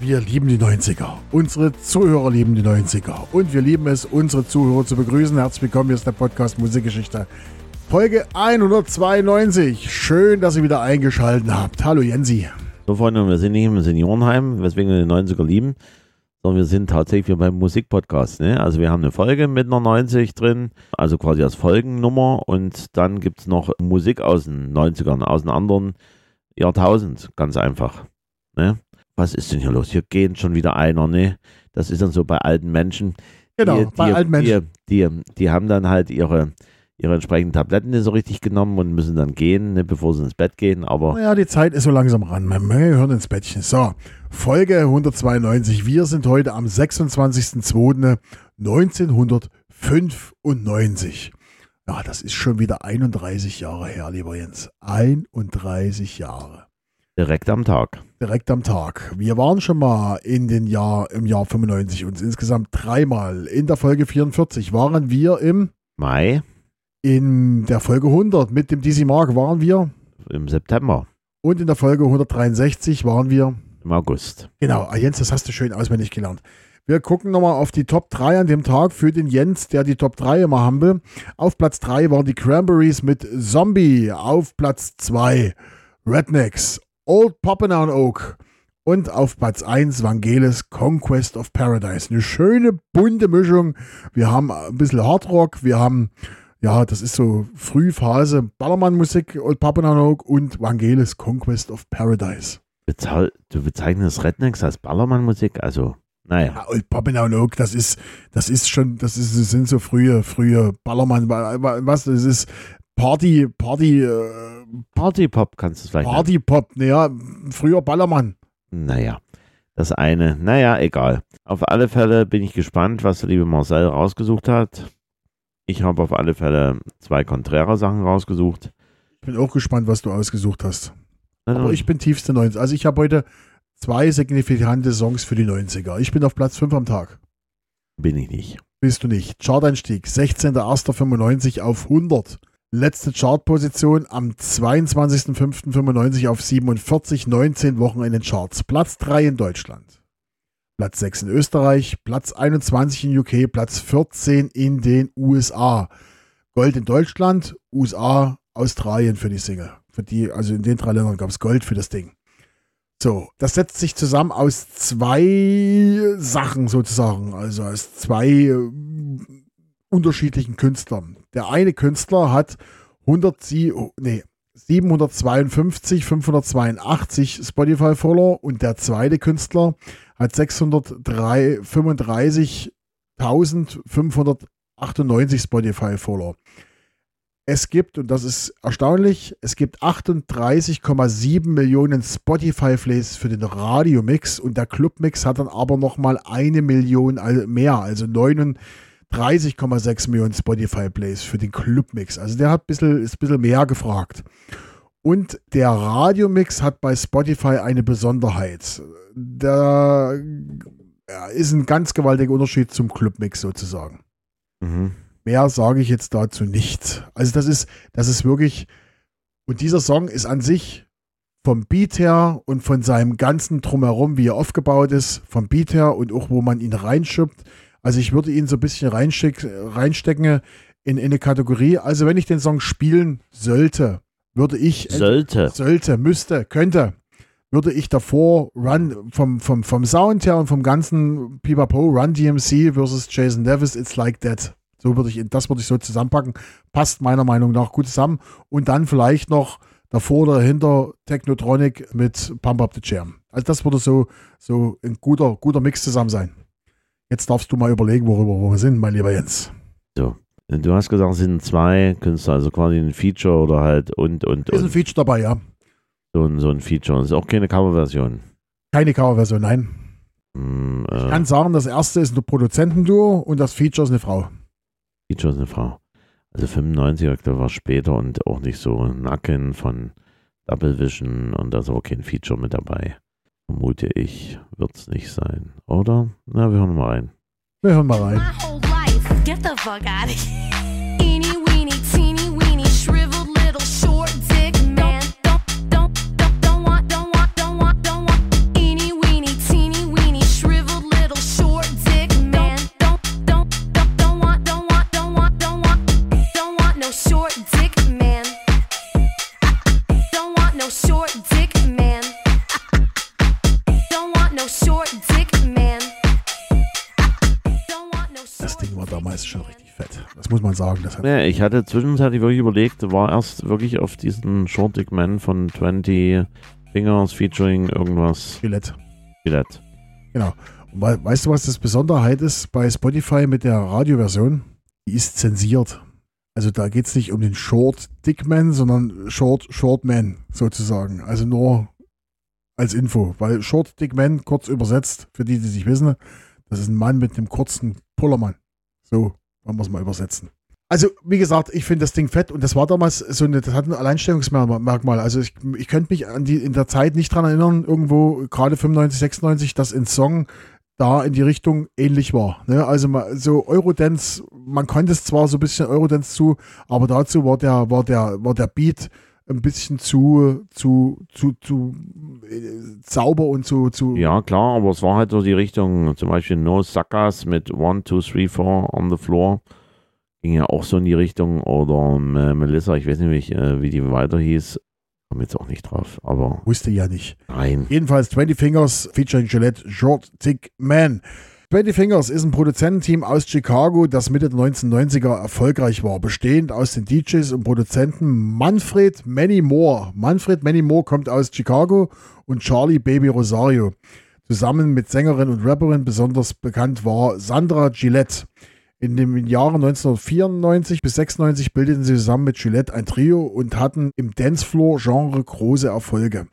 Wir lieben die 90er. Unsere Zuhörer lieben die 90er. Und wir lieben es, unsere Zuhörer zu begrüßen. Herzlich willkommen, hier ist der Podcast Musikgeschichte. Folge 192. Schön, dass ihr wieder eingeschaltet habt. Hallo Jensi. So, Freunde, wir sind nicht im Seniorenheim, weswegen wir die 90er lieben, sondern wir sind tatsächlich beim Musikpodcast. Ne? Also wir haben eine Folge mit einer 90 drin, also quasi als Folgennummer, und dann gibt es noch Musik aus den 90ern, aus einem anderen Jahrtausend, ganz einfach. Ne? Was ist denn hier los? Hier geht schon wieder einer, ne? Das ist dann so bei alten Menschen. Genau, bei alten Menschen. Die haben dann halt ihre entsprechenden Tabletten nicht so richtig genommen und müssen dann gehen, ne, bevor sie ins Bett gehen. Aber naja, die Zeit ist so langsam ran. Wir hören ins Bettchen. So, Folge 192. Wir sind heute am 26.02.1995. Ja, das ist schon wieder 31 Jahre her, lieber Jens. 31 Jahre. Direkt am Tag. Direkt am Tag. Wir waren schon mal im Jahr 95 und insgesamt dreimal. In der Folge 44 waren wir im Mai. In der Folge 100 mit dem DC Mark waren wir im September. Und in der Folge 163 waren wir im August. Genau, Jens, das hast du schön auswendig gelernt. Wir gucken nochmal auf die Top 3 an dem Tag für den Jens, der die Top 3 immer haben will. Auf Platz 3 waren die Cranberries mit Zombie. Auf Platz 2 Rednecks, Old Poppin' Oak. Und auf Platz 1 Vangelis, Conquest of Paradise. Eine schöne, bunte Mischung. Wir haben ein bisschen Hardrock, wir haben, ja, das ist so Frühphase Ballermann-Musik, Old Poppin' Oak und Vangelis, Conquest of Paradise. Du bezeichnest Rednecks als Ballermann-Musik? Also, naja. Ja, Old Poppin' Oak, das sind so frühe Ballermann, was, das ist Party-Pop kannst du es vielleicht Party-Pop, naja, früher Ballermann. Naja, egal. Auf alle Fälle bin ich gespannt, was der liebe Marcel rausgesucht hat. Ich habe auf alle Fälle 2 konträre Sachen rausgesucht. Ich bin auch gespannt, was du ausgesucht hast. Aber ich bin tiefste 90er. Also ich habe heute 2 signifikante Songs für die 90er. Ich bin auf Platz 5 am Tag. Bin ich nicht. Bist du nicht. Chart-Einstieg, 16.01.95 auf 100. Letzte Chartposition am 22.05.95 auf 47, 19 Wochen in den Charts. Platz 3 in Deutschland. Platz 6 in Österreich, Platz 21 in UK, Platz 14 in den USA. Gold in Deutschland, USA, Australien für die Single. Also in den 3 Ländern gab es Gold für das Ding. So, das setzt sich zusammen aus 2 Sachen sozusagen, also aus 2 unterschiedlichen Künstlern. Der eine Künstler hat 752, 582 Spotify-Follower und der zweite Künstler hat 635.598 Spotify-Follower. Es gibt, und das ist erstaunlich, 38,7 Millionen Spotify-Plays für den Radiomix und der Clubmix hat dann aber nochmal 1 Million mehr, also 39,6 Millionen Spotify-Plays für den Clubmix. Also der ist ein bisschen mehr gefragt. Und der Radiomix hat bei Spotify eine Besonderheit. Da ist ein ganz gewaltiger Unterschied zum Clubmix sozusagen. Mhm. Mehr sage ich jetzt dazu nicht. Also das ist wirklich, und dieser Song ist an sich vom Beat her und von seinem ganzen Drumherum, wie er aufgebaut ist, vom Beat her und auch wo man ihn reinschippt. Also ich würde ihn so ein bisschen reinstecken in eine Kategorie. Also wenn ich den Song spielen sollte, würde ich davor vom Sound her und vom ganzen Pipapo, Run DMC versus Jason Davis, It's Like That. Das würde ich so zusammenpacken. Passt meiner Meinung nach gut zusammen. Und dann vielleicht noch davor oder dahinter Technotronic mit Pump Up the Jam. Also das würde so ein guter Mix zusammen sein. Jetzt darfst du mal überlegen, worüber wir sind, mein lieber Jens. So, du hast gesagt, es sind 2 Künstler, also quasi ein Feature oder halt und. Ist ein Feature dabei, ja. So ein Feature. Das ist auch keine Coverversion. Keine Coverversion, nein. Ich kann sagen, das erste ist ein Produzentenduo und das Feature ist eine Frau. Feature ist eine Frau. Also 95er, da war später und auch nicht so Nacken von Double Vision und da ist auch kein Feature mit dabei. Vermute ich, wird es nicht sein. Oder? Na, wir hören mal rein. Get the fuck out of here. Eeny, weeny, teeny, weeny, shriveled little short dick man. Don't want. Eeny, weeny, teeny, weeny. Ding war damals schon richtig fett. Das muss man sagen. Das hat Ja, ich hatte zwischenzeitlich wirklich überlegt, war erst wirklich auf diesen Short Dick Man von 20 Fingers featuring irgendwas. Gillette. Gillette. Genau. Und weißt du, was das Besonderheit ist bei Spotify mit der Radioversion? Die ist zensiert. Also da geht es nicht um den Short Dick Man, sondern Short Man sozusagen. Also nur als Info. Weil Short Dick Man, kurz übersetzt, für die, die sich wissen, das ist ein Mann mit einem kurzen Pullermann. So, wollen wir es mal übersetzen. Also, wie gesagt, ich finde das Ding fett und das war damals so das hat ein Alleinstellungsmerkmal. Also ich könnte mich in der Zeit nicht dran erinnern, irgendwo, gerade 95, 96, dass ein Song da in die Richtung ähnlich war. Ne? Also so Eurodance, man konnte es zwar so ein bisschen Eurodance zu, aber dazu war der Beat ein bisschen zu sauber und zu. Ja, klar, aber es war halt so die Richtung, zum Beispiel No Suckers mit 1, 2, 3, 4 on the floor. Ging ja auch so in die Richtung. Oder Melissa, ich weiß nicht, wie die weiter hieß. Komme jetzt auch nicht drauf, aber. Wusste ja nicht. Nein. Jedenfalls 20 Fingers featuring Gillette Short Dick Man. 20 Fingers ist ein Produzententeam aus Chicago, das Mitte der 1990er erfolgreich war, bestehend aus den DJs und Produzenten Manfred Manny Moore. Manfred Manny Moore kommt aus Chicago und Charlie Baby Rosario. Zusammen mit Sängerin und Rapperin besonders bekannt war Sandra Gillette. In den Jahren 1994 bis 96 bildeten sie zusammen mit Gillette ein Trio und hatten im Dancefloor-Genre große Erfolge.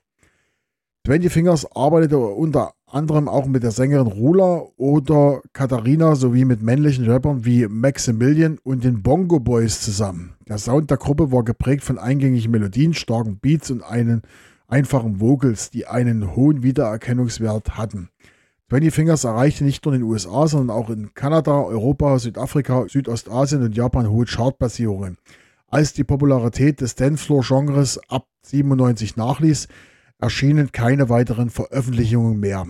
20 Fingers arbeitete unter anderem auch mit der Sängerin Rula oder Katharina sowie mit männlichen Rappern wie Maximilian und den Bongo Boys zusammen. Der Sound der Gruppe war geprägt von eingängigen Melodien, starken Beats und einfachen Vocals, die einen hohen Wiedererkennungswert hatten. 20 Fingers erreichte nicht nur in den USA, sondern auch in Kanada, Europa, Südafrika, Südostasien und Japan hohe Chartplatzierungen. Als die Popularität des Dancefloor-Genres ab 97 nachließ, erschienen keine weiteren Veröffentlichungen mehr.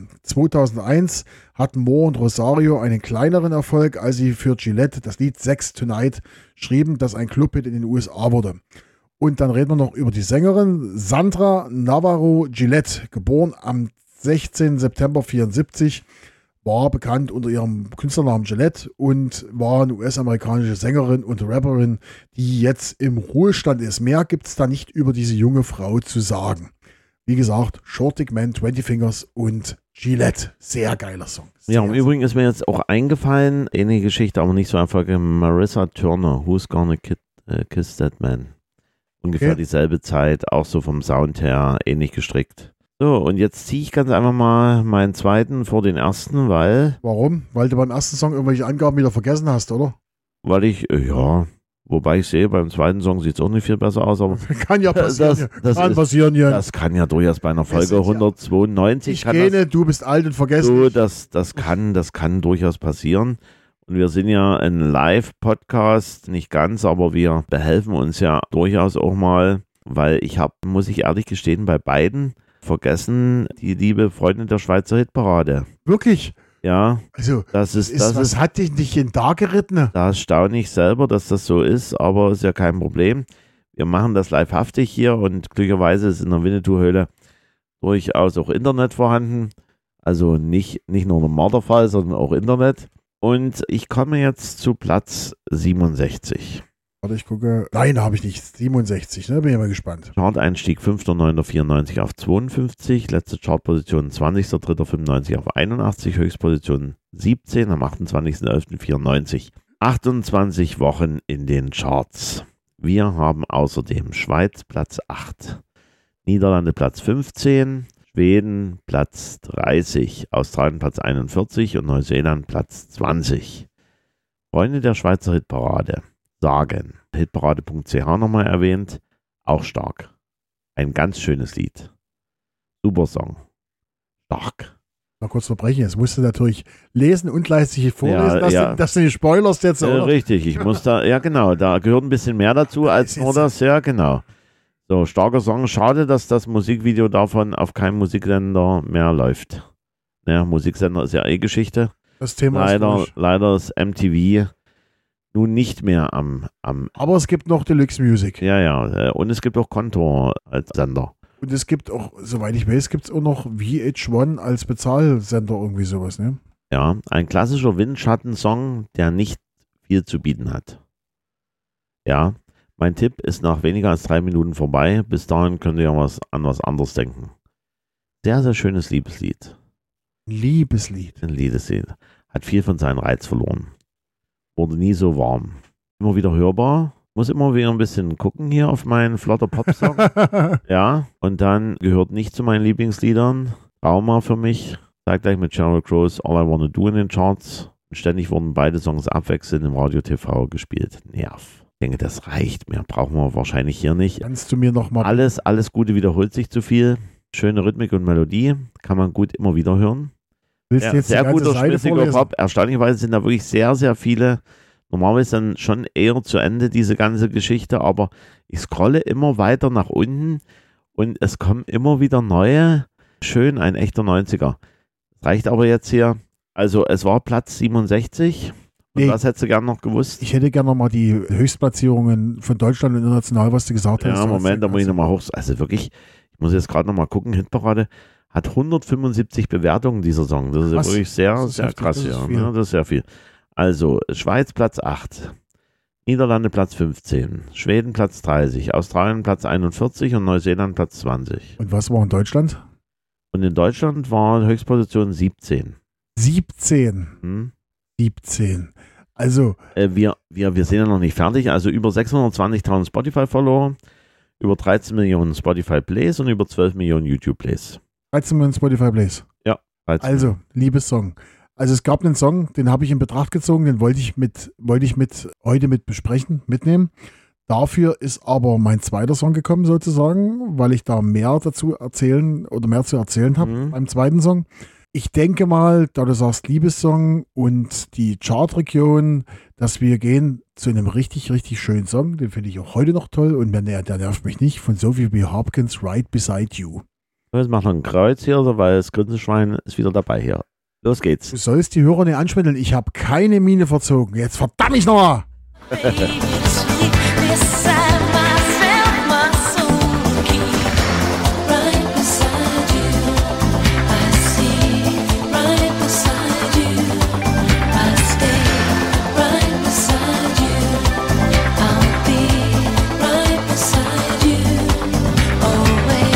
2001 hatten Moore und Rosario einen kleineren Erfolg, als sie für Gillette das Lied Sex Tonight schrieben, das ein Clubhit in den USA wurde. Und dann reden wir noch über die Sängerin Sandra Navarro Gillette, geboren am 16. September 1974, war bekannt unter ihrem Künstlernamen Gillette und war eine US-amerikanische Sängerin und Rapperin, die jetzt im Ruhestand ist. Mehr gibt es da nicht über diese junge Frau zu sagen. Wie gesagt, Short Dick Man, 20 Fingers und Gillette. Sehr geiler Song. Ja, im Übrigen ist mir jetzt auch eingefallen, ähnliche Geschichte, aber nicht so einfach, Marissa Turner, Who's Gonna Kiss That Man? Ungefähr dieselbe Zeit, auch so vom Sound her, ähnlich gestrickt. So, und jetzt ziehe ich ganz einfach mal meinen zweiten vor den ersten, weil... Warum? Weil du beim ersten Song irgendwelche Angaben wieder vergessen hast, oder? Weil ich, wobei ich sehe, beim zweiten Song sieht es auch nicht viel besser aus, aber... Kann ja passieren. Das kann ja durchaus bei einer Folge 192... Ich kenne, du bist alt und vergessen. So, das kann durchaus passieren. Und wir sind ja ein Live-Podcast, nicht ganz, aber wir behelfen uns ja durchaus auch mal, weil ich habe, muss ich ehrlich gestehen, bei beiden vergessen, die liebe Freundin der Schweizer Hitparade. Wirklich? Ja. Also, was hat dich nicht in da geritten? Da staune ich selber, dass das so ist, aber ist ja kein Problem. Wir machen das livehaftig hier und glücklicherweise ist in der Winnetou-Höhle durchaus auch Internet vorhanden. Also nicht nur ein Marderfall, sondern auch Internet. Und ich komme jetzt zu Platz 67. Warte, ich gucke. Nein, habe ich nicht. 67, ne? Bin ich mal gespannt. Chart-Einstieg 5.9.94 auf 52, letzte Chartposition 20.3.95 auf 81, Höchstposition 17 am 28.11.94. 28 Wochen in den Charts. Wir haben außerdem Schweiz Platz 8, Niederlande Platz 15, Schweden Platz 30, Australien Platz 41 und Neuseeland Platz 20. Freunde der Schweizer Hitparade sagen, hitparade.ch nochmal erwähnt, auch stark. Ein ganz schönes Lied. Super Song. Stark. Mal kurz verbrechen, jetzt musst du natürlich lesen und gleichzeitig vorlesen, dass du die spoilerst jetzt, oder? Richtig, ich muss da, ja genau, da gehört ein bisschen mehr dazu als nur das, ja genau. So, starker Song. Schade, dass das Musikvideo davon auf keinem Musiksender mehr läuft. Ja, Musiksender ist ja Geschichte. Das Thema ist leider ist MTV nun nicht mehr am... Aber es gibt noch Deluxe Music. Ja, und es gibt auch Kontor als Sender. Und es gibt auch, soweit ich weiß, gibt es auch noch VH1 als Bezahlsender, irgendwie sowas, ne? Ja, ein klassischer Windschattensong, der nicht viel zu bieten hat. Ja, mein Tipp ist nach weniger als 3 Minuten vorbei. Bis dahin könnt ihr an was anderes denken. Sehr, sehr schönes Liebeslied. Liebeslied. Ein Liebeslied. Hat viel von seinem Reiz verloren. Wurde nie so warm. Immer wieder hörbar. Muss immer wieder ein bisschen gucken hier auf meinen flotter Pop-Song. Ja, und dann gehört nicht zu meinen Lieblingsliedern. Trauma für mich. Zeitgleich mit Sheryl Crow's All I Wanna Do in den Charts. Und ständig wurden beide Songs abwechselnd im Radio-TV gespielt. Nerv. Ich denke, das reicht. Mehr brauchen wir wahrscheinlich hier nicht. Kannst du mir nochmal... Alles Gute wiederholt sich zu viel. Schöne Rhythmik und Melodie. Kann man gut immer wieder hören. Willst du jetzt sehr die ganze guter, Seite schmissiger vorlesen? Pop. Erstaunlicherweise sind da wirklich sehr, sehr viele... Normalerweise dann schon eher zu Ende diese ganze Geschichte, aber ich scrolle immer weiter nach unten und es kommen immer wieder neue. Schön, ein echter 90er. Reicht aber jetzt hier. Also es war Platz 67. Und Nee. was hättest du gern noch gewusst? Ich hätte gerne nochmal die Höchstplatzierungen von Deutschland und international, was du gesagt hast. Ja, Moment, da muss ich nochmal hoch. Also wirklich, ich muss jetzt gerade nochmal gucken. Hitparade hat 175 Bewertungen, dieser Song. Das ist ja Was? wirklich sehr, Das ist sehr heftig, krass. das ist Ja, viel. ne? Das ist sehr viel. Also, Schweiz Platz 8, Niederlande Platz 15, Schweden Platz 30, Australien Platz 41 und Neuseeland Platz 20. Und was war in Deutschland? Und in Deutschland war Höchstposition 17. 17. Hm? 17. Also, Wir sind ja noch nicht fertig. Also über 620.000 Spotify-Follower, über 13 Millionen Spotify-Plays und über 12 Millionen YouTube-Plays. 13 Millionen Spotify Plays. 13. Also, Liebessong. Also es gab einen Song, den habe ich in Betracht gezogen, den wollte ich heute mit besprechen, mitnehmen. Dafür ist aber mein zweiter Song gekommen sozusagen, weil ich da mehr zu erzählen habe beim zweiten Song. Ich denke mal, da du sagst Liebessong und die Chartregion, dass wir gehen zu einem richtig, richtig schönen Song, den finde ich auch heute noch toll und der nervt mich nicht, von Sophie B. Hopkins, Right Beside You. Jetzt macht noch ein Kreuz hier, weil das Grinsenschwein ist wieder dabei hier. Los geht's. Du sollst die Hörer nicht anschwindeln, ich habe keine Miene verzogen. Jetzt verdammt ich nochmal! Baby, sweet, beside myself, my soul keep right beside you. I see right beside you. I stay right beside you. I'll be right beside you always.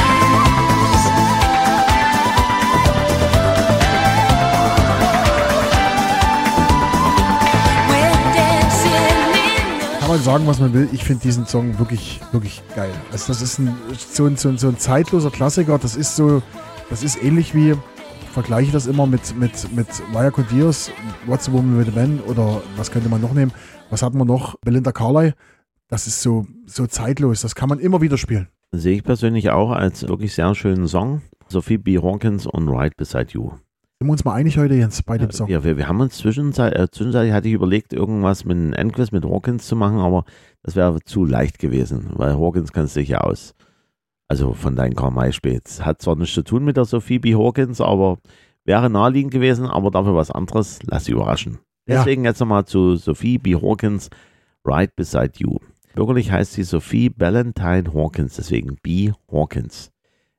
We're dancing in the Kann man sagen, was man will. Ich finde diesen Song wirklich, wirklich geil. Also das ist so ein zeitloser Klassiker. Das ist ähnlich wie, ich vergleiche das immer mit Maya Codiers, What's the Woman with a Man oder was könnte man noch nehmen? Was hatten wir noch? Belinda Carlisle. Das ist so zeitlos. Das kann man immer wieder spielen. Sehe ich persönlich auch als wirklich sehr schönen Song. Sophie B. Hawkins und Right Beside You. Sind wir uns mal einig heute, Jens, bei dem Song? Ja, wir haben uns zwischenzeitlich hatte ich überlegt, irgendwas mit einem Endquiz mit Hawkins zu machen, aber das wäre zu leicht gewesen, weil Hawkins kannst du dich ja aus. Also von deinen Karl May Späts. Hat zwar nichts zu tun mit der Sophie B. Hawkins, aber wäre naheliegend gewesen, aber dafür was anderes. Lass dich überraschen. Ja. Deswegen jetzt nochmal zu Sophie B. Hawkins, Right Beside You. Bürgerlich heißt sie Sophie Ballantyne Hawkins, deswegen B. Hawkins.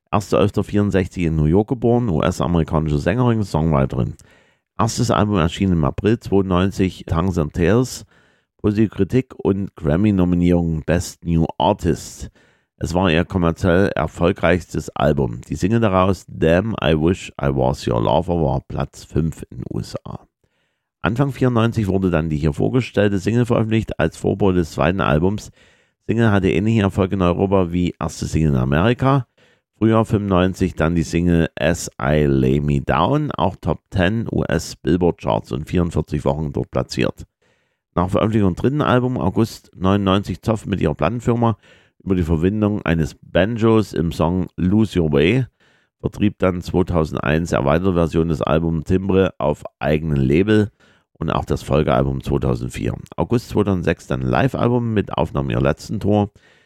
1.11.64 in New York geboren, US-amerikanische Sängerin, Songwriterin. Erstes Album erschien im April 92, Tongues and Tales, positive Kritik und Grammy-Nominierung Best New Artist. Es war ihr kommerziell erfolgreichstes Album. Die Single daraus, Damn, I Wish I Was Your Lover, war Platz 5 in den USA. Anfang 94 wurde dann die hier vorgestellte Single veröffentlicht als Vorbote des zweiten Albums. Single hatte ähnlichen Erfolg in Europa wie erste Single in Amerika. Frühjahr 95 dann die Single As I Lay Me Down, auch Top 10 US Billboard Charts und 44 Wochen dort platziert. Nach Veröffentlichung dritten Album, August 99, Zoff mit ihrer Plattenfirma über die Verwendung eines Banjos im Song Lose Your Way, vertrieb dann 2001 erweiterte Version des Albums Timbre auf eigenem Label und auch das Folgealbum 2004. August 2006 dann Live-Album mit Aufnahmen ihrer letzten Tour.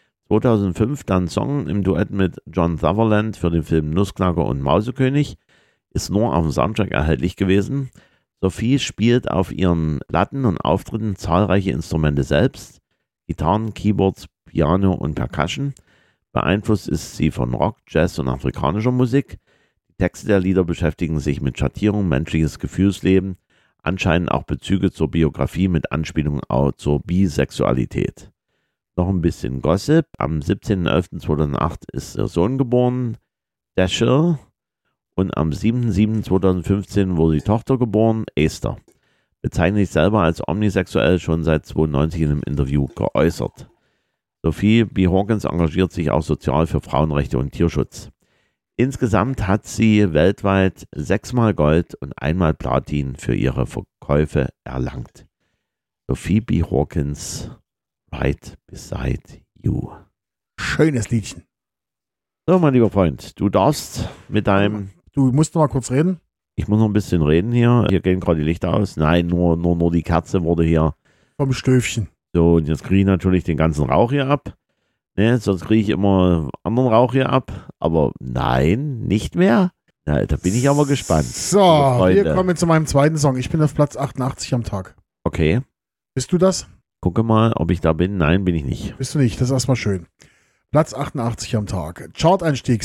2005 dann Song im Duett mit John Sutherland für den Film Nussknacker und Mausekönig, ist nur auf dem Soundtrack erhältlich gewesen. Sophie spielt auf ihren Platten und Auftritten zahlreiche Instrumente selbst, Gitarren, Keyboards, Piano und Percussion. Beeinflusst ist sie von Rock, Jazz und afrikanischer Musik. Die Texte der Lieder beschäftigen sich mit Schattierung, menschliches Gefühlsleben, Anscheinend auch Bezüge zur Biografie mit Anspielung auch zur Bisexualität. Noch ein bisschen Gossip. Am 17.11.2008 ist ihr Sohn geboren, Dashiell. Und am 7.7.2015 wurde die Tochter geboren, Esther. Bezeichnet sich selber als omnisexuell, schon seit 92 in einem Interview geäußert. Sophie B. Hawkins engagiert sich auch sozial für Frauenrechte und Tierschutz. Insgesamt hat sie weltweit 6-mal Gold und 1-mal Platin für ihre Verkäufe erlangt. Sophie B. Hawkins, Right Beside You. Schönes Liedchen. So, mein lieber Freund, du darfst mit deinem... Du musst noch mal kurz reden. Ich muss noch ein bisschen reden hier. Hier gehen gerade die Lichter aus. Nein, nur die Kerze wurde hier... Vom Stöfchen. So, und jetzt kriege ich natürlich den ganzen Rauch hier ab. Ne, sonst kriege ich immer anderen Rauch hier ab. Aber nein, nicht mehr. Na, da bin ich aber gespannt. So, liebe Freunde. wir kommen zu meinem zweiten Song. Ich bin auf Platz 88 am Tag. Okay, Bist du das? gucke mal, ob ich da bin. Nein, bin ich nicht. Bist du nicht. Das ist erstmal schön. Platz 88 am Tag. Chart-Einstieg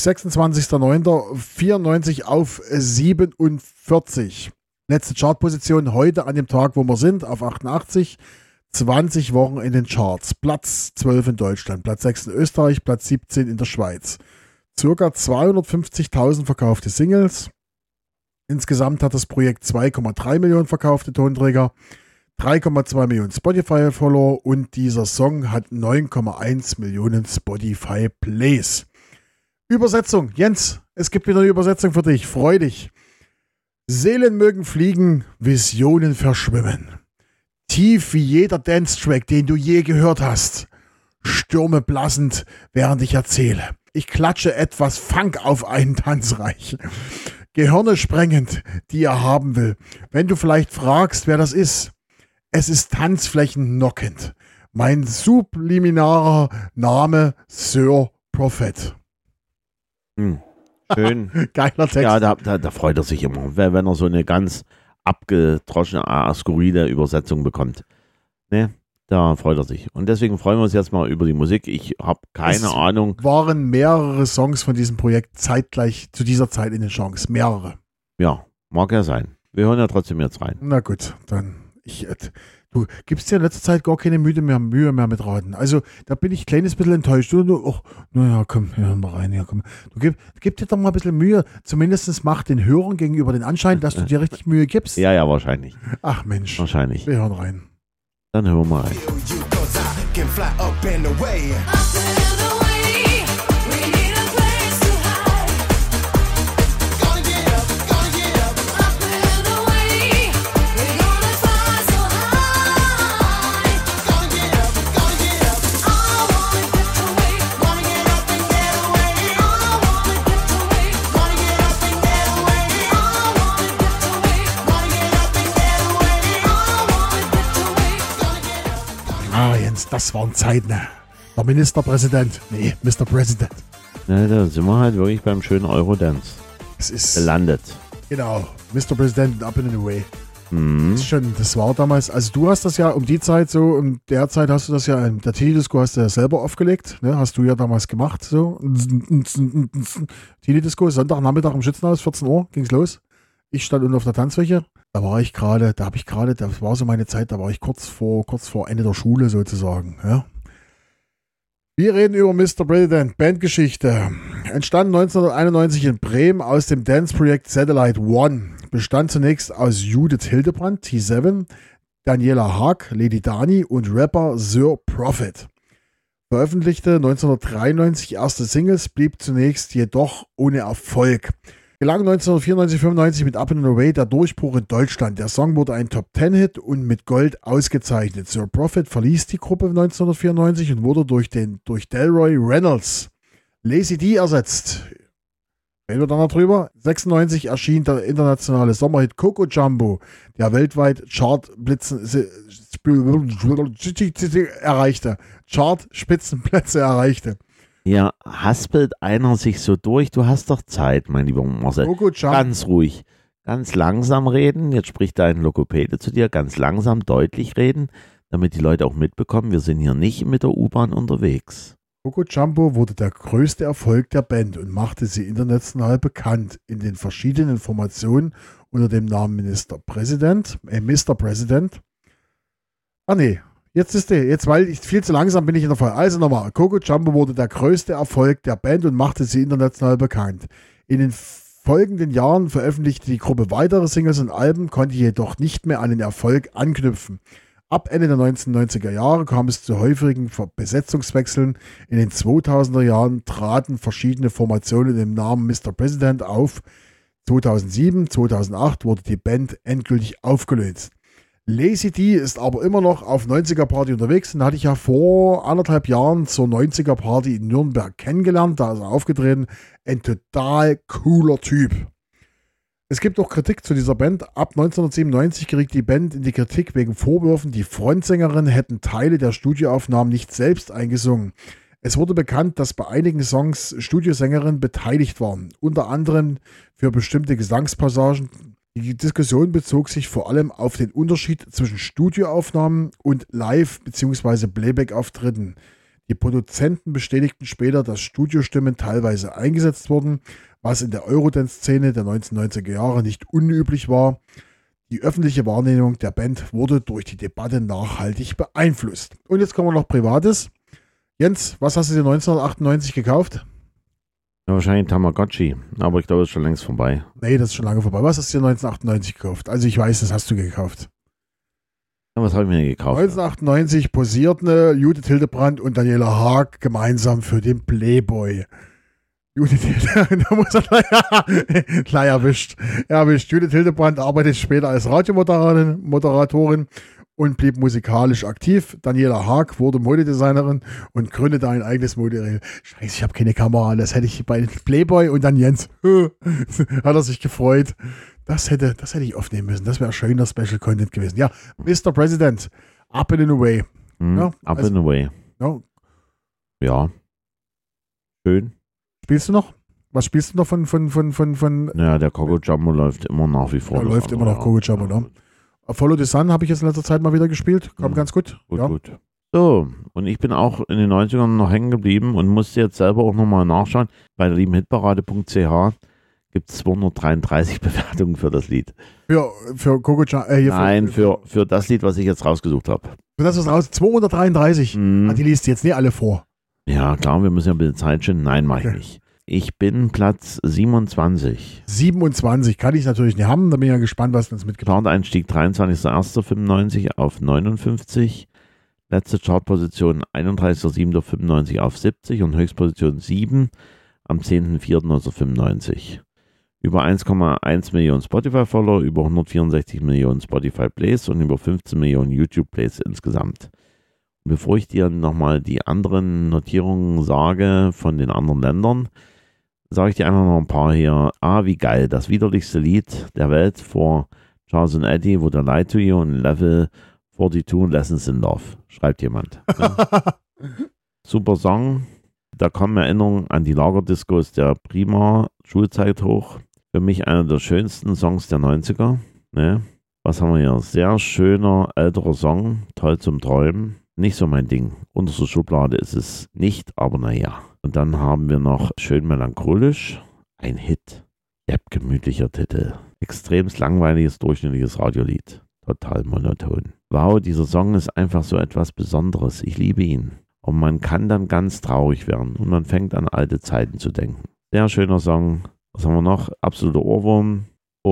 26.09. auf 47. Letzte Chartposition heute an dem Tag, wo wir sind, auf 88. 20 Wochen in den Charts. Platz 12 in Deutschland, Platz 6 in Österreich, Platz 17 in der Schweiz. Circa 250.000 verkaufte Singles. Insgesamt hat das Projekt 2,3 Millionen verkaufte Tonträger, 3,2 Millionen Spotify-Follower und dieser Song hat 9,1 Millionen Spotify-Plays. Übersetzung. Jens, es gibt wieder eine Übersetzung für dich. Freu dich. Seelen mögen fliegen, Visionen verschwimmen. Tief wie jeder Dance-Track, den du je gehört hast. Stürme blassend, während ich erzähle. Ich klatsche etwas Funk auf einen Tanzreich. Gehirne sprengend, die er haben will. Wenn du vielleicht fragst, wer das ist. Es ist tanzflächennockend. Mein subliminarer Name Sir Prophet. Schön. Geiler Text. Ja, da freut er sich immer, wenn er so eine ganz abgedroschene, skurrile Übersetzung bekommt. Ne? Da freut er sich. Und deswegen freuen wir uns jetzt mal über die Musik. Ich habe keine Ahnung. Waren mehrere Songs von diesem Projekt zeitgleich zu dieser Zeit in den Songs. Mehrere. Ja, mag ja sein. Wir hören ja trotzdem jetzt rein. Na gut, dann. Du gibst ja in letzter Zeit gar keine Mühe mehr mit raten. Also, da bin ich ein kleines bisschen enttäuscht. Naja, komm, wir hören mal rein. Ja, komm. Gib dir doch mal ein bisschen Mühe. Zumindest macht den Hörern gegenüber den Anschein, dass du dir richtig Mühe gibst. Ja, wahrscheinlich. Ach Mensch. Wahrscheinlich. Wir hören rein. Dann hören wir mal rein. Jens, das waren Zeiten. Der Ministerpräsident. Nee, Mr. President. Ja, da sind wir halt wirklich beim schönen Eurodance Es ist. gelandet. Genau. Mr. President, up and away. Mhm. Das war damals, also du hast das ja um die Zeit so, um der Zeit hast du das ja, der Teledisco hast du ja selber aufgelegt, ne? Hast du ja damals gemacht, so. Teledisco, Sonntagnachmittag im Schützenhaus, 14 Uhr, ging's los. Ich stand unten auf der Tanzfläche, das war so meine Zeit, da war ich kurz vor Ende der Schule sozusagen, ja. Wir reden über Mr. President, Bandgeschichte. Entstanden 1991 in Bremen aus dem Dance-Projekt Satellite One. Bestand zunächst aus Judith Hildebrand, T7, Daniela Haag, Lady Dani und Rapper Sir Prophet. Veröffentlichte 1993 erste Singles, blieb zunächst jedoch ohne Erfolg. Gelang 1994-95 mit Up and Away der Durchbruch in Deutschland. Der Song wurde ein Top-10-Hit und mit Gold ausgezeichnet. Sir Prophet verließ die Gruppe 1994 und wurde durch Delroy Reynolds Lazy D ersetzt. Reden wir dann noch drüber. 96 erschien der internationale Sommerhit Coco Jumbo, der weltweit Chartspitzenplätze erreichte. Ja, haspelt einer sich so durch. Du hast doch Zeit, mein lieber Marcel. Coco Jumbo. Ganz ruhig. Ganz langsam reden. Jetzt spricht dein Lokopäde zu dir. Ganz langsam, deutlich reden, damit die Leute auch mitbekommen, wir sind hier nicht mit der U-Bahn unterwegs. Coco Jumbo wurde der größte Erfolg der Band und machte sie international bekannt in den verschiedenen Formationen unter dem Namen Mr. President. Ah nee, weil ich viel zu langsam bin ich in der Fall. Also nochmal, Coco Jumbo wurde der größte Erfolg der Band und machte sie international bekannt. In den folgenden Jahren veröffentlichte die Gruppe weitere Singles und Alben, konnte jedoch nicht mehr an den Erfolg anknüpfen. Ab Ende der 1990er Jahre kam es zu häufigen Besetzungswechseln. In den 2000er Jahren traten verschiedene Formationen im Namen Mr. President auf. 2007, 2008 wurde die Band endgültig aufgelöst. Lazy D ist aber immer noch auf 90er Party unterwegs. Den hatte ich ja vor 1,5 Jahren zur 90er Party in Nürnberg kennengelernt. Da ist er aufgetreten. Ein total cooler Typ. Es gibt auch Kritik zu dieser Band. Ab 1997 geriet die Band in die Kritik wegen Vorwürfen, die Frontsängerin hätten Teile der Studioaufnahmen nicht selbst eingesungen. Es wurde bekannt, dass bei einigen Songs Studiosängerinnen beteiligt waren, unter anderem für bestimmte Gesangspassagen. Die Diskussion bezog sich vor allem auf den Unterschied zwischen Studioaufnahmen und Live- bzw. Playback-Auftritten. Die Produzenten bestätigten später, dass Studiostimmen teilweise eingesetzt wurden, was in der Eurodance-Szene der 1990er Jahre nicht unüblich war. Die öffentliche Wahrnehmung der Band wurde durch die Debatte nachhaltig beeinflusst. Und jetzt kommen wir noch Privates. Jens, was hast du dir 1998 gekauft? Ja, wahrscheinlich Tamagotchi, aber ich glaube, das ist schon längst vorbei. Nee, das ist schon lange vorbei. Was hast du dir 1998 gekauft? Also ich weiß, das hast du gekauft. Ja, was habe ich mir denn gekauft? 1998 posierten Judith Hildebrandt und Daniela Haag gemeinsam für den Playboy. Judith erwischt. Judith Hildebrandt arbeitet später als Radiomoderatorin und blieb musikalisch aktiv. Daniela Haag wurde Modedesignerin und gründete ein eigenes Modelabel. Scheiße, ich habe keine Kamera. Das hätte ich bei Playboy und dann Jens. Hat er sich gefreut. Das hätte ich aufnehmen müssen. Das wäre schöner Special Content gewesen. Ja, Mr. President, Up and Away. Ja, Up and Away. Ja. Schön. Spielst du noch? Was spielst du noch von? Ja, der Coco Jumbo läuft immer nach wie vor. Ja, läuft immer noch Coco Jumbo, ne? Follow the Sun habe ich jetzt in letzter Zeit mal wieder gespielt. Kam ganz gut. Gut. So, und ich bin auch in den 90ern noch hängen geblieben und musste jetzt selber auch nochmal nachschauen. Bei der lieben Hitparade.ch gibt es 233 Bewertungen für das Lied. Für Coco Jumbo? Nein, für das Lied, was ich jetzt rausgesucht habe. Für das, was raus? 233? Die liest jetzt nicht alle vor. Ja, klar, wir müssen ja ein bisschen Zeit schinden. Nein, mache ich nicht. Ich bin Platz 27. 27 kann ich natürlich nicht haben. Da bin ich ja gespannt, was du uns mitgebracht hast. Charteinstieg 23.01.95 auf 59. Letzte Chartposition 31.07.95 auf 70 und Höchstposition 7 am 10.04.1995. Über 1,1 Millionen Spotify-Follower, über 164 Millionen Spotify-Plays und über 15 Millionen YouTube-Plays insgesamt. Bevor ich dir nochmal die anderen Notierungen sage von den anderen Ländern, sage ich dir einfach noch ein paar hier. Wie geil, das widerlichste Lied der Welt vor Charles and Eddie, wo der Lie to You und Level 42 Lessons in Love, schreibt jemand. Ja. Super Song, da kommen Erinnerungen an die Lagerdiscos der Prima Schulzeit hoch. Für mich einer der schönsten Songs der 90er. Ne? Was haben wir hier? Sehr schöner, älterer Song, toll zum Träumen. Nicht so mein Ding. Unterste Schublade ist es nicht, aber naja. Und dann haben wir noch Schön melancholisch. Ein Hit. Gemütlicher Titel. Extremst langweiliges, durchschnittliches Radiolied. Total monoton. Wow, dieser Song ist einfach so etwas Besonderes. Ich liebe ihn. Und man kann dann ganz traurig werden und man fängt an alte Zeiten zu denken. Sehr schöner Song. Was haben wir noch? Absoluter Ohrwurm.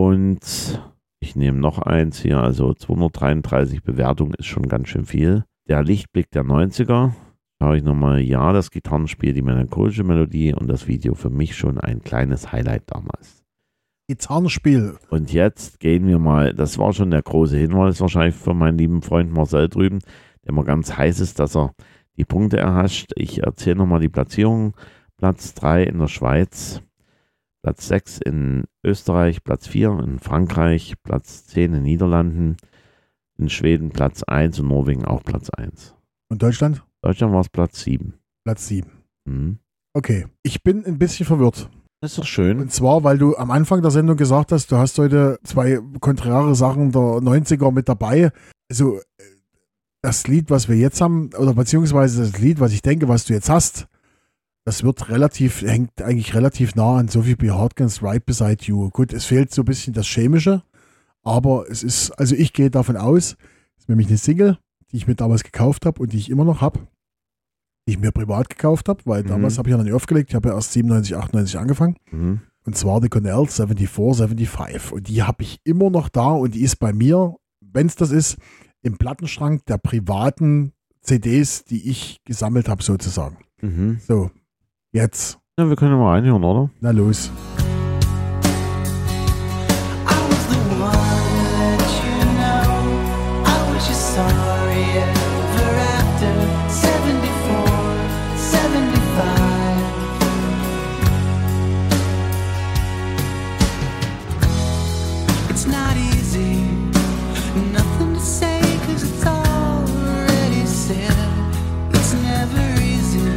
Und ich nehme noch eins hier. Also 233 Bewertungen ist schon ganz schön viel. Der Lichtblick der 90er, schaue ich nochmal, ja, das Gitarrenspiel, die melancholische Melodie und das Video für mich schon ein kleines Highlight damals. Gitarrenspiel. Und jetzt gehen wir mal, das war schon der große Hinweis wahrscheinlich von meinem lieben Freund Marcel drüben, der immer ganz heiß ist, dass er die Punkte erhascht. Ich erzähle nochmal die Platzierung. Platz 3 in der Schweiz, Platz 6 in Österreich, Platz 4 in Frankreich, Platz 10 in den Niederlanden, in Schweden Platz 1 und Norwegen auch Platz 1. Und Deutschland? Deutschland war es Platz 7. Platz 7. Okay, ich bin ein bisschen verwirrt. Das ist doch schön. Und zwar, weil du am Anfang der Sendung gesagt hast, du hast heute 2 konträre Sachen der 90er mit dabei. Also das Lied, was wir jetzt haben, oder beziehungsweise das Lied, was ich denke, was du jetzt hast, Das hängt eigentlich relativ nah an Sophie B. Hartgens Right Beside You. Gut, es fehlt so ein bisschen das Chemische, aber es ist, also ich gehe davon aus, es ist nämlich eine Single, die ich mir damals gekauft habe und die ich immer noch habe, die ich mir privat gekauft habe, weil damals habe ich ja noch nicht aufgelegt, ich habe ja erst 97, 98 angefangen. Und zwar die Cornell 74, 75. Und die habe ich immer noch da und die ist bei mir, wenn es das ist, im Plattenschrank der privaten CDs, die ich gesammelt habe, sozusagen. So, jetzt. Ja, wir können ja mal reinhören, oder? Na los. I was the one that you know. I was your sorry ever after 74, 75. It's not easy, nothing to say 'cause it's already said. It's never easy.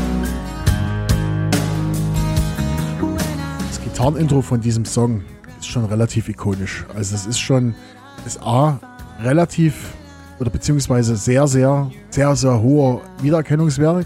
Das Gitarrenintro von diesem Song ist schon relativ ikonisch. Also es ist schon, ist A, relativ oder beziehungsweise sehr, sehr, sehr, sehr hoher Wiedererkennungswert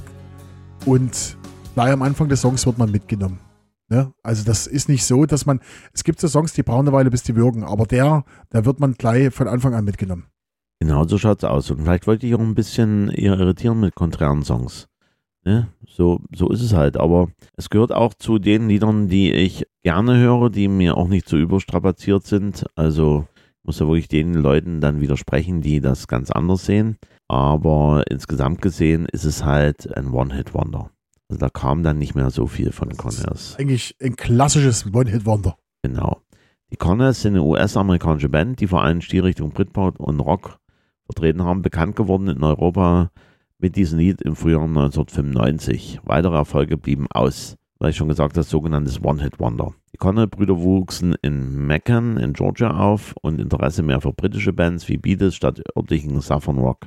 und gleich am Anfang des Songs wird man mitgenommen. Ne? Also das ist nicht so, dass man, es gibt so Songs, die brauchen eine Weile, bis die wirken, aber der wird man gleich von Anfang an mitgenommen. Genau, so schaut's aus. Und vielleicht wollte ich auch ein bisschen eher irritieren mit konträren Songs. Ne? So ist es halt. Aber es gehört auch zu den Liedern, die ich gerne höre, die mir auch nicht so überstrapaziert sind. Also ich muss ja wirklich den Leuten dann widersprechen, die das ganz anders sehen. Aber insgesamt gesehen ist es halt ein One-Hit-Wonder. Also da kam dann nicht mehr so viel von Connors. Eigentlich ein klassisches One-Hit-Wonder. Genau. Die Connors sind eine US-amerikanische Band, die vor allem Stilrichtung Britpop und Rock vertreten haben, bekannt geworden in Europa mit diesem Lied im Frühjahr 1995. Weitere Erfolge blieben aus. Weil ich schon gesagt habe, das sogenanntes One-Hit-Wonder. Die Connell-Brüder wuchsen in Macon in Georgia auf und Interesse mehr für britische Bands wie Beatles statt örtlichen Southern Rock.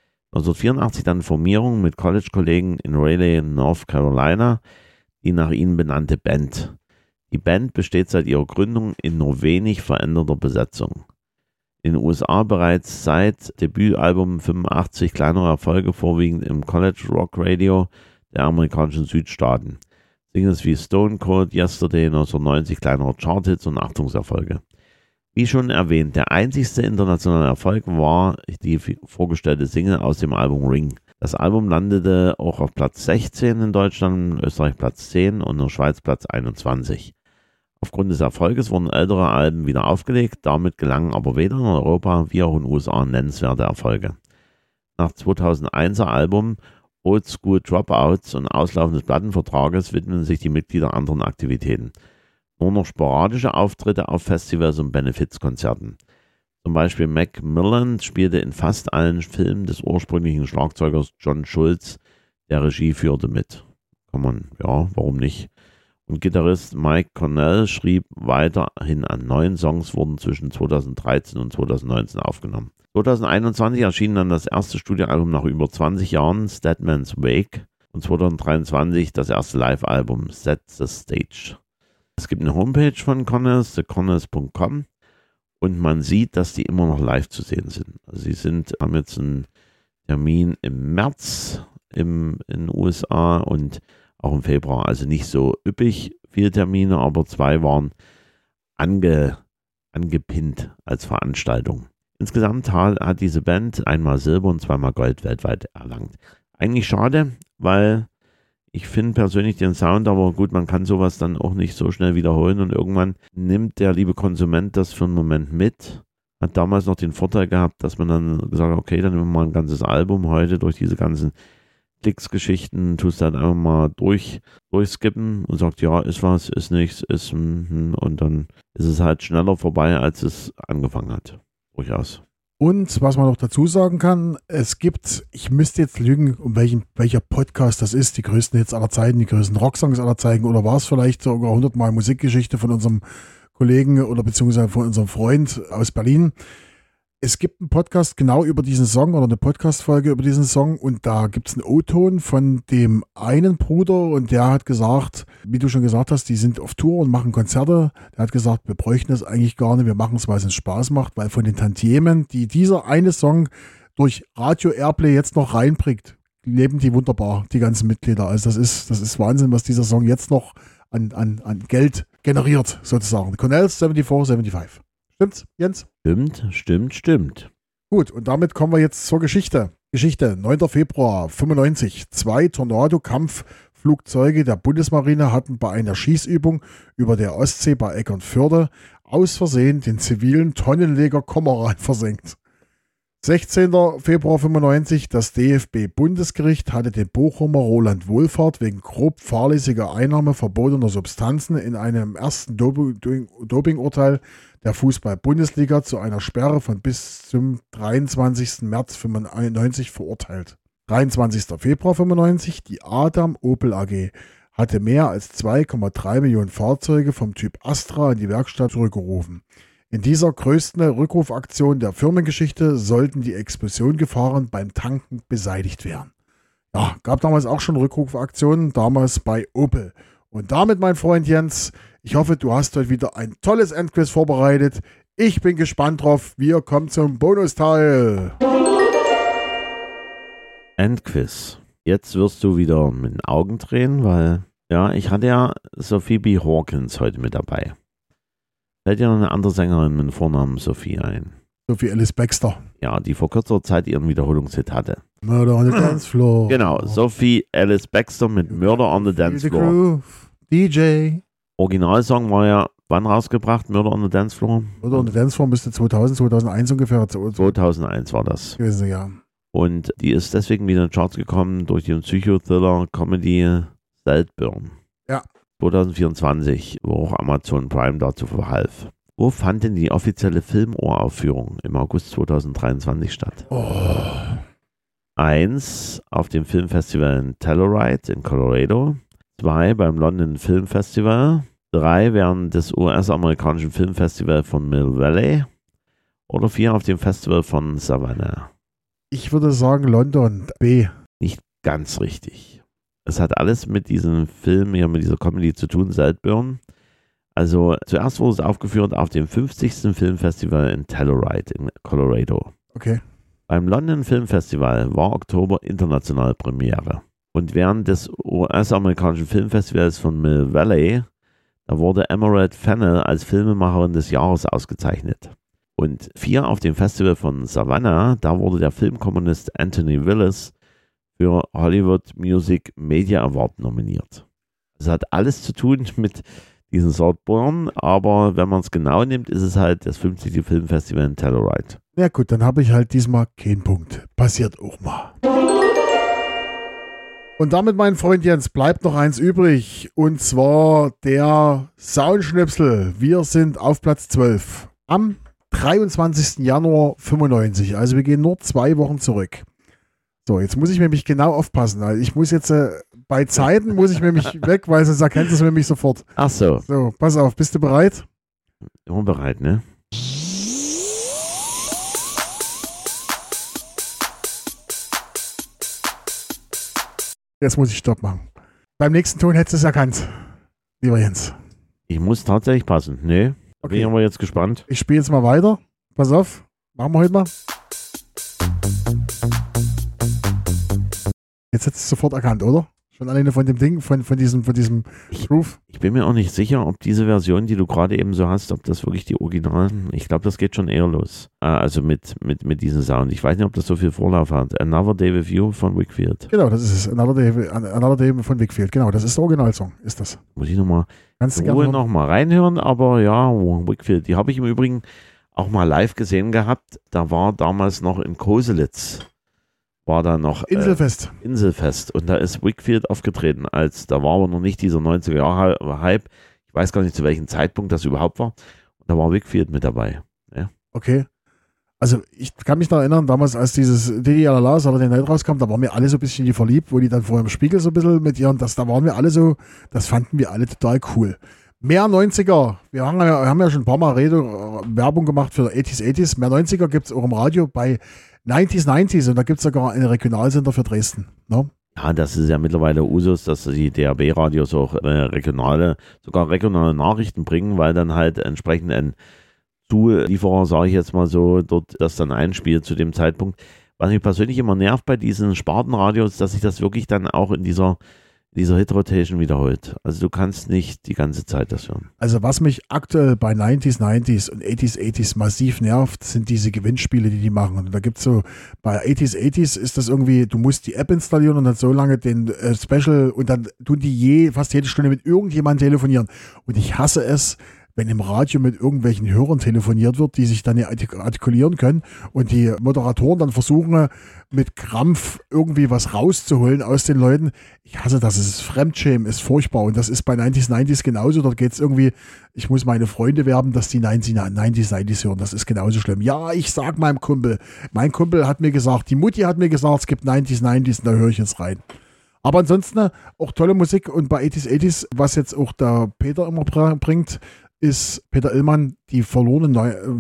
1984 dann Formierung mit College-Kollegen in Raleigh, North Carolina, die nach ihnen benannte Band. Die Band besteht seit ihrer Gründung in nur wenig veränderter Besetzung. In den USA bereits seit Debütalbum 85 kleinere Erfolge, vorwiegend im College Rock Radio der amerikanischen Südstaaten. Singles wie Stone Cold, Yesterday 1990 kleinere Charthits und Achtungserfolge. Wie schon erwähnt, der einzigste internationale Erfolg war die vorgestellte Single aus dem Album Ring. Das Album landete auch auf Platz 16 in Deutschland, in Österreich Platz 10 und in der Schweiz Platz 21. Aufgrund des Erfolges wurden ältere Alben wieder aufgelegt, damit gelangen aber weder in Europa wie auch in den USA nennenswerte Erfolge. Nach 2001er Album Old School Dropouts und Auslaufen des Plattenvertrages widmen sich die Mitglieder anderen Aktivitäten. Nur noch sporadische Auftritte auf Festivals und Benefizkonzerten. Zum Beispiel Mac Millan spielte in fast allen Filmen des ursprünglichen Schlagzeugers John Schultz, der Regie führte, mit. Kann man, ja, warum nicht? Und Gitarrist Mike Cornell schrieb weiterhin an neuen Songs, wurden zwischen 2013 und 2019 aufgenommen. 2021 erschien dann das erste Studioalbum nach über 20 Jahren, Statman's Wake, und 2023 das erste Live-Album, Set the Stage. Es gibt eine Homepage von Connors, theconnors.com, und man sieht, dass die immer noch live zu sehen sind. Also sie haben jetzt einen Termin im März in den USA und auch im Februar. Also nicht so üppig viele Termine, aber 2 waren angepinnt als Veranstaltung. Insgesamt hat diese Band einmal Silber und 2-mal Gold weltweit erlangt. Eigentlich schade, weil ich finde persönlich den Sound, aber gut, man kann sowas dann auch nicht so schnell wiederholen und irgendwann nimmt der liebe Konsument das für einen Moment mit. Hat damals noch den Vorteil gehabt, dass man dann gesagt hat, okay, dann nehmen wir mal ein ganzes Album heute durch diese ganzen Klicks-Geschichten, tust dann einfach mal durchskippen und sagt, ja, ist was, ist nichts, ist und dann ist es halt schneller vorbei, als es angefangen hat. Durchaus. Und was man noch dazu sagen kann, es gibt, ich müsste jetzt lügen, welcher Podcast das ist, die größten Hits aller Zeiten, die größten Rocksongs aller Zeiten, oder war es vielleicht sogar 100-mal Musikgeschichte von unserem Kollegen oder beziehungsweise von unserem Freund aus Berlin. Es gibt einen Podcast genau über diesen Song oder eine Podcast-Folge über diesen Song und da gibt es einen O-Ton von dem einen Bruder und der hat gesagt, wie du schon gesagt hast, die sind auf Tour und machen Konzerte. Der hat gesagt, wir bräuchten das eigentlich gar nicht, wir machen es, weil es uns Spaß macht, weil von den Tantiemen, die dieser eine Song durch Radio Airplay jetzt noch reinbringt, leben die wunderbar, die ganzen Mitglieder. Also das ist Wahnsinn, was dieser Song jetzt noch an Geld generiert, sozusagen. Cornell's 74, 75. Stimmt's, Jens? Stimmt. Gut, und damit kommen wir jetzt zur Geschichte. 9. Februar 95. 2 Tornado-Kampfflugzeuge der Bundesmarine hatten bei einer Schießübung über der Ostsee bei Eckernförde aus Versehen den zivilen Tonnenleger Kommeran versenkt. 16. Februar 95. Das DFB-Bundesgericht hatte den Bochumer Roland Wohlfahrt wegen grob fahrlässiger Einnahme verbotener Substanzen in einem ersten Dopingurteil der Fußball-Bundesliga zu einer Sperre von bis zum 23. März 95 verurteilt. 23. Februar 95. Die Adam Opel AG hatte mehr als 2,3 Millionen Fahrzeuge vom Typ Astra in die Werkstatt zurückgerufen. In dieser größten Rückrufaktion der Firmengeschichte sollten die Explosiongefahren beim Tanken beseitigt werden. Ja, gab damals auch schon Rückrufaktionen, damals bei Opel. Und damit, mein Freund Jens, ich hoffe, du hast heute wieder ein tolles Endquiz vorbereitet. Ich bin gespannt drauf. Wir kommen zum Bonusteil. Endquiz. Jetzt wirst du wieder mit den Augen drehen, weil, ja, ich hatte ja Sophie B. Hawkins heute mit dabei. Fällt dir noch eine andere Sängerin mit dem Vornamen Sophie ein? Sophie Alice Baxter. Ja, die vor kürzer Zeit ihren Wiederholungshit hatte. Murder on the Dance Floor. Genau, Sophie Alice Baxter mit Murder on the Dance Floor. Groove. DJ. Originalsong war ja wann rausgebracht? Murder on the Dance Floor? Murder on the Dance Floor müsste 2000, 2001 ungefähr 2001 war das. gewesen, ja. Und die ist deswegen wieder in den Charts gekommen durch den Psychothriller-Comedy Saltburn. Ja. 2024, wo auch Amazon Prime dazu verhalf. Wo fand denn die offizielle Filmohraufführung im August 2023 statt? 1 auf dem Filmfestival in Telluride in Colorado, 2 beim London Film Festival, 3 während des US-amerikanischen Filmfestivals von Mill Valley oder 4 auf dem Festival von Savannah. Ich würde sagen London. B. Nicht ganz richtig. Es hat alles mit diesem Film, hier mit dieser Comedy zu tun, Saltburn. Also zuerst wurde es aufgeführt auf dem 50. Filmfestival in Telluride in Colorado. Okay. Beim London Film Festival war Oktober internationale Premiere. Und während des US-amerikanischen Filmfestivals von Mill Valley, da wurde Emerald Fennell als Filmemacherin des Jahres ausgezeichnet. Und 4 auf dem Festival von Savannah, da wurde der Filmkomponist Anthony Willis für Hollywood Music Media Award nominiert. Es hat alles zu tun mit diesem Saltburn, aber wenn man es genau nimmt, ist es halt das 50. Filmfestival in Telluride. Ja gut, dann habe ich halt diesmal keinen Punkt. Passiert auch mal. Und damit, mein Freund Jens, bleibt noch eins übrig. Und zwar der Soundschnipsel. Wir sind auf Platz 12. Am 23. Januar 95. Also wir gehen nur 2 Wochen zurück. So, jetzt muss ich nämlich genau aufpassen. Also ich muss jetzt bei Zeiten muss ich nämlich weg, weil sonst erkennt es nämlich sofort. Ach so. So, pass auf, bist du bereit? Immer bereit, ne? Jetzt muss ich Stopp machen. Beim nächsten Ton hättest du es erkannt, lieber Jens. Ich muss tatsächlich passen. Ne? Da bin ich aber jetzt gespannt. Ich spiele jetzt mal weiter. Pass auf, machen wir heute mal. Jetzt hättest du es sofort erkannt, oder? Schon alleine von dem Ding, von diesem Groove. Ich bin mir auch nicht sicher, ob diese Version, die du gerade eben so hast, ob das wirklich die Originalen, ich glaube, das geht schon eher los. Also mit diesem Sound. Ich weiß nicht, ob das so viel Vorlauf hat. Another Day With You von Wickfield. Genau, das ist es. Another Day von Wickfield. Genau, das ist der Originalsong, ist das. Muss ich nochmal Kannst du gerne noch mal reinhören, aber ja, Wickfield, die habe ich im Übrigen auch mal live gesehen gehabt. Da war damals noch in Koselitz. War da noch Inselfest und da ist Wickfield aufgetreten, da war aber noch nicht dieser 90er-Jahre-Hype. Ich weiß gar nicht, zu welchem Zeitpunkt das überhaupt war. Und da war Wickfield mit dabei. Ja. Okay. Also ich kann mich noch erinnern, damals als dieses Didi Alala Saturday Night rauskam, da waren wir alle so ein bisschen in die verliebt, wo die dann vor dem Spiegel so ein bisschen mit ihren, da waren wir alle so, das fanden wir alle total cool. Mehr 90er. Wir haben ja schon ein paar Mal Werbung gemacht für 80s. Mehr 90er gibt es auch im Radio bei 90s und da gibt es sogar einen Regionalsender für Dresden. No? Ja, das ist ja mittlerweile Usus, dass die DAB-Radios auch sogar regionale Nachrichten bringen, weil dann halt entsprechend ein Zulieferer, sage ich jetzt mal so, dort das dann einspielt zu dem Zeitpunkt. Was mich persönlich immer nervt bei diesen Spartenradios, dass sich das wirklich dann auch in dieser Hit-Rotation wiederholt. Also du kannst nicht die ganze Zeit das hören. Also was mich aktuell bei 90s und 80s massiv nervt, sind diese Gewinnspiele, die machen. Und da gibt es so, bei 80s ist das irgendwie, du musst die App installieren und dann so lange den Special und dann tun die fast jede Stunde mit irgendjemandem telefonieren. Und ich hasse es, wenn im Radio mit irgendwelchen Hörern telefoniert wird, die sich dann ja artikulieren können und die Moderatoren dann versuchen, mit Krampf irgendwie was rauszuholen aus den Leuten. Ich hasse das, es ist Fremdschämen, ist furchtbar und das ist bei 90s genauso. Dort geht es irgendwie, ich muss meine Freunde werben, dass die 90s hören. Das ist genauso schlimm. Ja, ich sag meinem Kumpel, mein Kumpel hat mir gesagt, die Mutti hat mir gesagt, es gibt 90s und da höre ich jetzt rein. Aber ansonsten auch tolle Musik und bei 80s, was jetzt auch der Peter immer bringt, ist Peter Illmann die verlorenen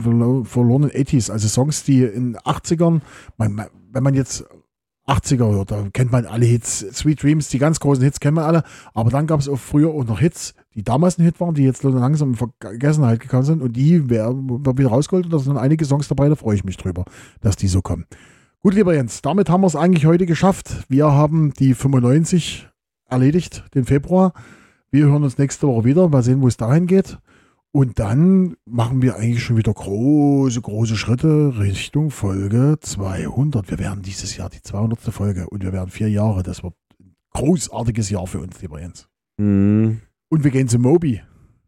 80s, also Songs, die in 80ern, wenn man jetzt 80er hört, da kennt man alle Hits, Sweet Dreams, die ganz großen Hits kennen wir alle, aber dann gab es auch früher auch noch Hits, die damals ein Hit waren, die jetzt langsam in Vergessenheit gekommen sind und die werden wieder rausgeholt und da sind einige Songs dabei, da freue ich mich drüber, dass die so kommen. Gut, lieber Jens, damit haben wir es eigentlich heute geschafft. Wir haben die 95 erledigt, den Februar. Wir hören uns nächste Woche wieder, mal sehen, wo es dahin geht. Und dann machen wir eigentlich schon wieder große Schritte Richtung Folge 200. Wir werden dieses Jahr die 200. Folge und wir werden 4 Jahre. Das wird ein großartiges Jahr für uns, lieber Jens. Und wir gehen zu Moby.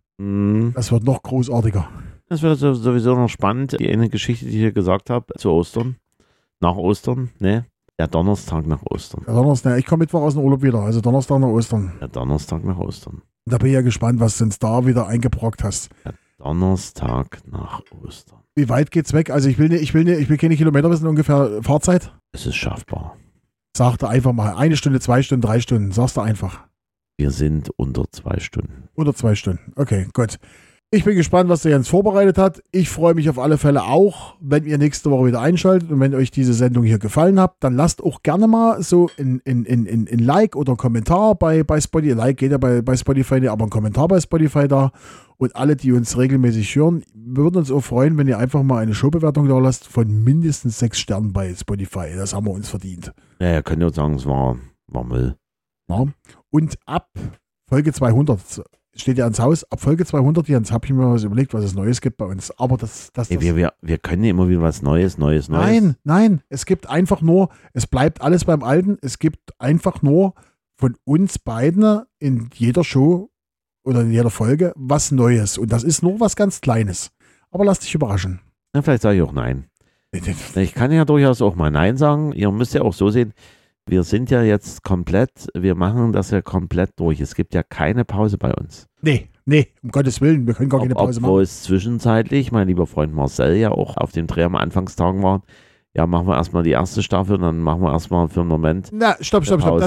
Das wird noch großartiger. Das wird sowieso noch spannend. Die eine Geschichte, die ich hier gesagt habe, zu Ostern, nach Ostern, ne? Der Donnerstag nach Ostern. Ich komme Mittwoch aus dem Urlaub wieder, also Donnerstag nach Ostern. Der Donnerstag nach Ostern. Da bin ich ja gespannt, was du uns da wieder eingebrockt hast. Der Donnerstag nach Ostern. Wie weit geht's weg? Also ich will keine Kilometer wissen, ungefähr Fahrzeit. Es ist schaffbar. Sag da einfach mal 1 Stunde, 2 Stunden, 3 Stunden. Sagst du einfach. Wir sind unter 2 Stunden. Unter 2 Stunden. Okay, gut. Ich bin gespannt, was der Jens vorbereitet hat. Ich freue mich auf alle Fälle auch, wenn ihr nächste Woche wieder einschaltet und wenn euch diese Sendung hier gefallen hat, dann lasst auch gerne mal so ein Like oder ein Kommentar bei Spotify. Like geht ja bei Spotify nicht, aber ein Kommentar bei Spotify da. Und alle, die uns regelmäßig hören, würden uns auch freuen, wenn ihr einfach mal eine Showbewertung da lasst von mindestens 6 Sternen bei Spotify. Das haben wir uns verdient. Ja, ihr könnt ja sagen, es war Müll. Ja. Und ab Folge 200 steht ja ans Haus. Ab Folge 200, Jens, habe ich mir was überlegt, was es Neues gibt bei uns. Aber das wir können ja immer wieder was Neues. Nein. Es gibt einfach nur, es bleibt alles beim Alten. Es gibt einfach nur von uns beiden in jeder Show oder in jeder Folge was Neues. Und das ist nur was ganz Kleines. Aber lass dich überraschen. Ja, vielleicht sage ich auch Nein. Ich kann ja durchaus auch mal Nein sagen. Ihr müsst ja auch so sehen, wir sind ja jetzt wir machen das ja komplett durch. Es gibt ja keine Pause bei uns. Nee, um Gottes Willen, wir können gar keine Pause machen. Obwohl es zwischenzeitlich, mein lieber Freund Marcel ja auch auf dem Dreh am Anfangstagen war, ja, machen wir erstmal die erste Staffel und dann machen wir erstmal für einen Moment. Na, stopp.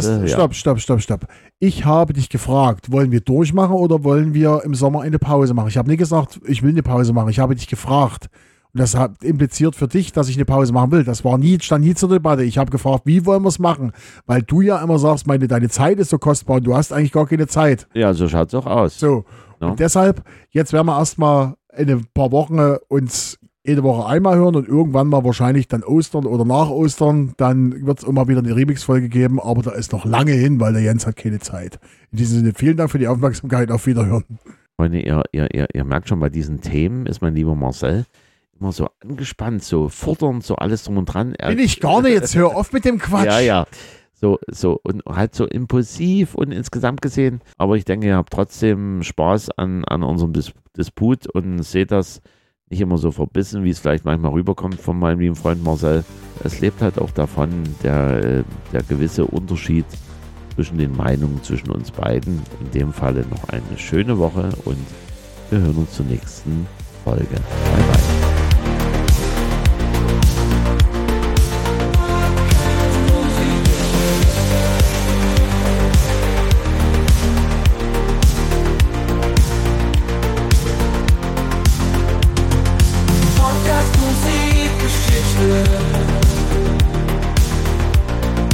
Stopp. Ich habe dich gefragt, wollen wir durchmachen oder wollen wir im Sommer eine Pause machen? Ich habe nicht gesagt, ich will eine Pause machen. Ich habe dich gefragt. Und das hat impliziert für dich, dass ich eine Pause machen will. Das stand nie zur Debatte. Ich habe gefragt, wie wollen wir es machen? Weil du ja immer sagst, deine Zeit ist so kostbar und du hast eigentlich gar keine Zeit. Ja, so schaut es auch aus. So. Ja. Und deshalb, jetzt werden wir erstmal in ein paar Wochen uns jede Woche einmal hören und irgendwann mal wahrscheinlich dann Ostern oder nach Ostern, dann wird es immer wieder eine Remix-Folge geben, aber da ist noch lange hin, weil der Jens hat keine Zeit. In diesem Sinne, vielen Dank für die Aufmerksamkeit. Auf Wiederhören. Freunde, ihr merkt schon, bei diesen Themen ist mein lieber Marcel immer so angespannt, so fordernd, so alles drum und dran. Bin ich gar nicht, jetzt hör auf mit dem Quatsch. Ja. So und halt so impulsiv und insgesamt gesehen. Aber ich denke, ihr habt trotzdem Spaß an unserem Disput und seht das nicht immer so verbissen, wie es vielleicht manchmal rüberkommt von meinem lieben Freund Marcel. Es lebt halt auch davon, der gewisse Unterschied zwischen den Meinungen zwischen uns beiden. In dem Falle noch eine schöne Woche und wir hören uns zur nächsten Folge. Bye, bye.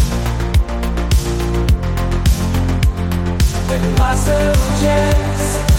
Marcel Jazz